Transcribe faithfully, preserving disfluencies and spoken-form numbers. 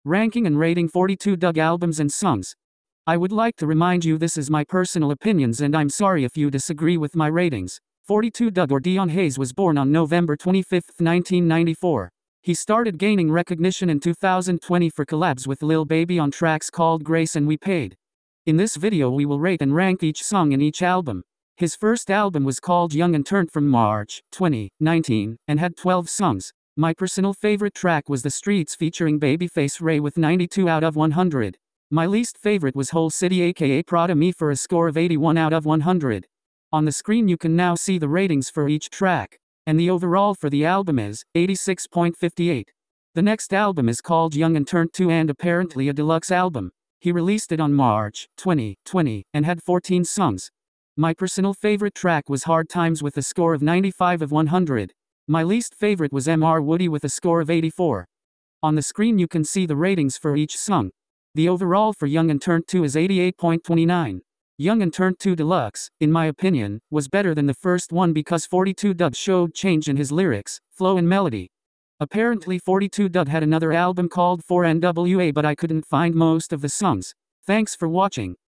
Ranking and rating forty-two Doug albums and songs. I would like to remind you this is my personal opinions and I'm sorry if you disagree with my ratings. forty-two Doug or Dion Hayes was born on November twenty-fifth, nineteen ninety-four. He started gaining recognition in two thousand twenty for collabs with Lil Baby on tracks called Grace and We Paid. In this video we will rate and rank each song in each album. His first album was called Young and Turned from March twenty nineteen, and had twelve songs. My personal favorite track was The Streets featuring Babyface Ray with ninety-two out of one hundred. My least favorite was Whole City aka Prada Me for a score of eighty-one out of one hundred. On the screen you can now see the ratings for each track, and the overall for the album is eighty-six point five eight. The next album is called Young and Turned two and apparently a deluxe album. He released it on March twenty twenty, and had fourteen songs. My personal favorite track was Hard Times with a score of ninety-five of one hundred. My least favorite was M R Woody with a score of eighty-four. On the screen you can see the ratings for each song. The overall for Young and Turned two is eighty-eight point two nine. Young and Turned two Deluxe, in my opinion, was better than the first one because forty-two Doug showed change in his lyrics, flow and melody. Apparently forty-two Doug had another album called four N W A but I couldn't find most of the songs. Thanks for watching.